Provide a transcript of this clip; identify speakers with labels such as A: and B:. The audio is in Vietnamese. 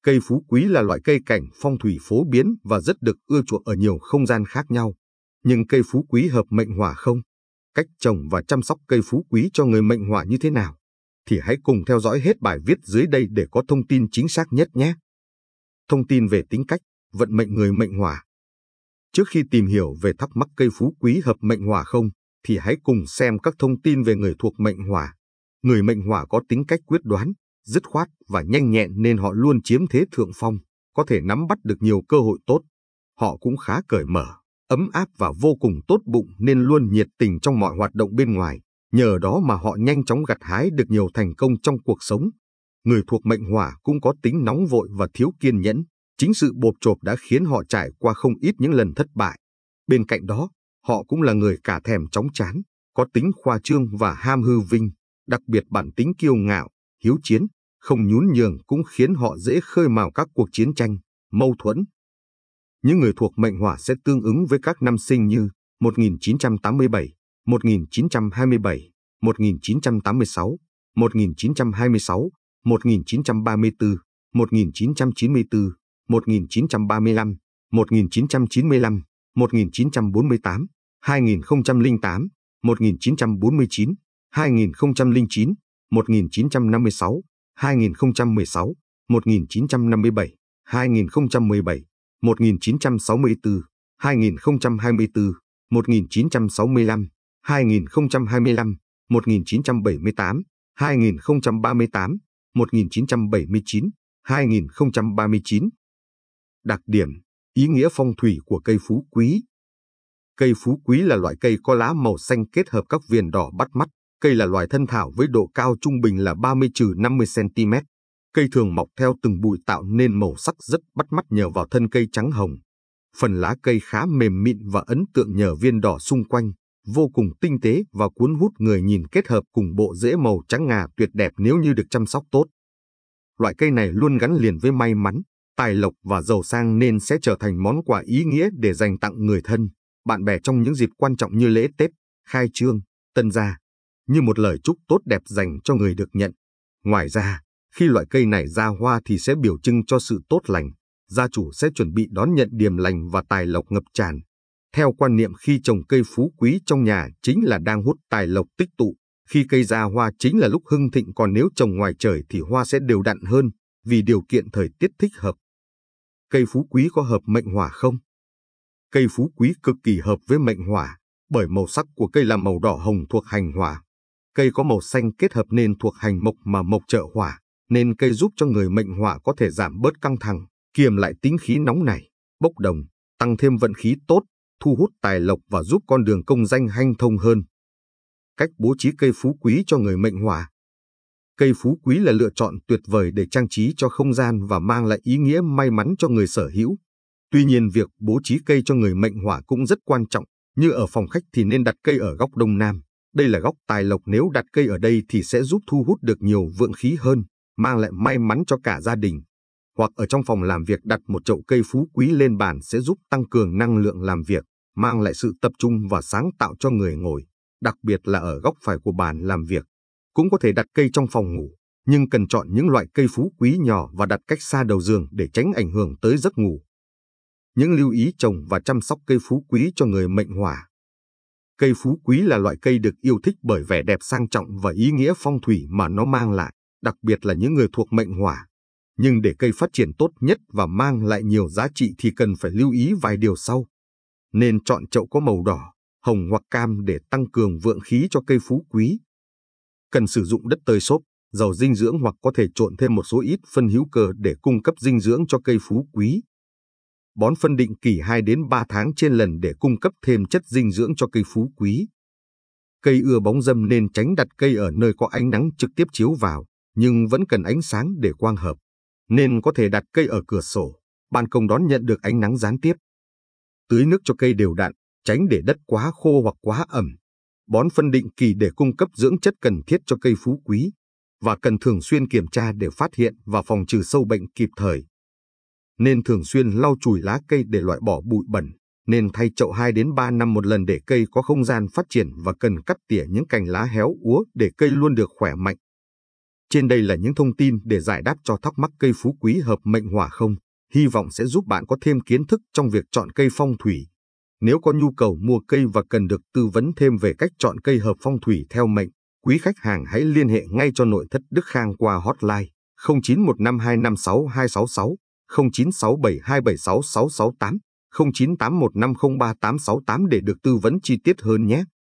A: Cây phú quý là loại cây cảnh phong thủy phổ biến và rất được ưa chuộng ở nhiều không gian khác nhau. Nhưng cây phú quý hợp mệnh hỏa không? Cách trồng và chăm sóc cây phú quý cho người mệnh hỏa như thế nào? Thì hãy cùng theo dõi hết bài viết dưới đây để có thông tin chính xác nhất nhé. Thông tin về tính cách, vận mệnh người mệnh hỏa. Trước khi tìm hiểu về thắc mắc cây phú quý hợp mệnh hỏa không, thì hãy cùng xem các thông tin về người thuộc mệnh hỏa. Người mệnh hỏa có tính cách quyết đoán, dứt khoát và nhanh nhẹn nên họ luôn chiếm thế thượng phong, có thể nắm bắt được nhiều cơ hội tốt. Họ cũng khá cởi mở, ấm áp và vô cùng tốt bụng nên luôn nhiệt tình trong mọi hoạt động bên ngoài. Nhờ đó mà họ nhanh chóng gặt hái được nhiều thành công trong cuộc sống. Người thuộc mệnh hỏa cũng có tính nóng vội và thiếu kiên nhẫn. Chính sự bộp chộp đã khiến họ trải qua không ít những lần thất bại. Bên cạnh đó, họ cũng là người cả thèm chóng chán, có tính khoa trương và ham hư vinh. Đặc biệt bản tính kiêu ngạo, hiếu chiến, không nhún nhường cũng khiến họ dễ khơi mào các cuộc chiến tranh, mâu thuẫn. Những người thuộc mệnh hỏa sẽ tương ứng với các năm sinh như 1987, 1927, 1986, 1926, 1934, 1994, 1935, 1995, 1948, 2008, 1949, 2009, 1956, 2016, 1957, 2017, 1964, 2024, 1965, 2025, 1978, 2038, 1979, 2039. Đặc điểm, ý nghĩa phong thủy của cây phú quý. Cây phú quý là loại cây có lá màu xanh kết hợp các viền đỏ bắt mắt. Cây là loài thân thảo với độ cao trung bình là 30-50 cm. Cây thường mọc theo từng bụi tạo nên màu sắc rất bắt mắt nhờ vào thân cây trắng hồng. Phần lá cây khá mềm mịn và ấn tượng nhờ viên đỏ xung quanh, vô cùng tinh tế và cuốn hút người nhìn kết hợp cùng bộ rễ màu trắng ngà tuyệt đẹp nếu như được chăm sóc tốt. Loại cây này luôn gắn liền với may mắn, tài lộc và giàu sang nên sẽ trở thành món quà ý nghĩa để dành tặng người thân, bạn bè trong những dịp quan trọng như lễ Tết, khai trương, tân gia, như một lời chúc tốt đẹp dành cho người được nhận. Ngoài ra, khi loại cây này ra hoa thì sẽ biểu trưng cho sự tốt lành, gia chủ sẽ chuẩn bị đón nhận điềm lành và tài lộc ngập tràn. Theo quan niệm khi trồng cây phú quý trong nhà chính là đang hút tài lộc tích tụ, khi cây ra hoa chính là lúc hưng thịnh, còn nếu trồng ngoài trời thì hoa sẽ đều đặn hơn vì điều kiện thời tiết thích hợp. Cây phú quý có hợp mệnh hỏa không? Cây phú quý cực kỳ hợp với mệnh hỏa, bởi màu sắc của cây là màu đỏ hồng thuộc hành hỏa. Cây có màu xanh kết hợp nên thuộc hành mộc mà mộc trợ hỏa, nên cây giúp cho người mệnh hỏa có thể giảm bớt căng thẳng, kiềm lại tính khí nóng nảy, bốc đồng, tăng thêm vận khí tốt, thu hút tài lộc và giúp con đường công danh hanh thông hơn. Cách bố trí cây phú quý cho người mệnh hỏa. Cây phú quý là lựa chọn tuyệt vời để trang trí cho không gian và mang lại ý nghĩa may mắn cho người sở hữu. Tuy nhiên việc bố trí cây cho người mệnh hỏa cũng rất quan trọng, như ở phòng khách thì nên đặt cây ở góc đông nam. Đây là góc tài lộc, nếu đặt cây ở đây thì sẽ giúp thu hút được nhiều vượng khí hơn, mang lại may mắn cho cả gia đình. Hoặc ở trong phòng làm việc đặt một chậu cây phú quý lên bàn sẽ giúp tăng cường năng lượng làm việc, mang lại sự tập trung và sáng tạo cho người ngồi, đặc biệt là ở góc phải của bàn làm việc. Cũng có thể đặt cây trong phòng ngủ, nhưng cần chọn những loại cây phú quý nhỏ và đặt cách xa đầu giường để tránh ảnh hưởng tới giấc ngủ. Những lưu ý trồng và chăm sóc cây phú quý cho người mệnh hỏa. Cây phú quý là loại cây được yêu thích bởi vẻ đẹp sang trọng và ý nghĩa phong thủy mà nó mang lại, đặc biệt là những người thuộc mệnh hỏa. Nhưng để cây phát triển tốt nhất và mang lại nhiều giá trị thì cần phải lưu ý vài điều sau. Nên chọn chậu có màu đỏ, hồng hoặc cam để tăng cường vượng khí cho cây phú quý. Cần sử dụng đất tơi xốp, giàu dinh dưỡng hoặc có thể trộn thêm một số ít phân hữu cơ để cung cấp dinh dưỡng cho cây phú quý. Bón phân định kỳ 2 đến 3 tháng trên lần để cung cấp thêm chất dinh dưỡng cho cây phú quý. Cây ưa bóng râm nên tránh đặt cây ở nơi có ánh nắng trực tiếp chiếu vào, nhưng vẫn cần ánh sáng để quang hợp. Nên có thể đặt cây ở cửa sổ, ban công đón nhận được ánh nắng gián tiếp. Tưới nước cho cây đều đặn, tránh để đất quá khô hoặc quá ẩm. Bón phân định kỳ để cung cấp dưỡng chất cần thiết cho cây phú quý, và cần thường xuyên kiểm tra để phát hiện và phòng trừ sâu bệnh kịp thời. Nên thường xuyên lau chùi lá cây để loại bỏ bụi bẩn, nên thay chậu 2 đến 3 năm một lần để cây có không gian phát triển và cần cắt tỉa những cành lá héo úa để cây luôn được khỏe mạnh. Trên đây là những thông tin để giải đáp cho thắc mắc cây phú quý hợp mệnh hỏa không. Hy vọng sẽ giúp bạn có thêm kiến thức trong việc chọn cây phong thủy. Nếu có nhu cầu mua cây và cần được tư vấn thêm về cách chọn cây hợp phong thủy theo mệnh, quý khách hàng hãy liên hệ ngay cho nội thất Đức Khang qua hotline 0915256266, 0967276668, 0981503868 để được tư vấn chi tiết hơn nhé.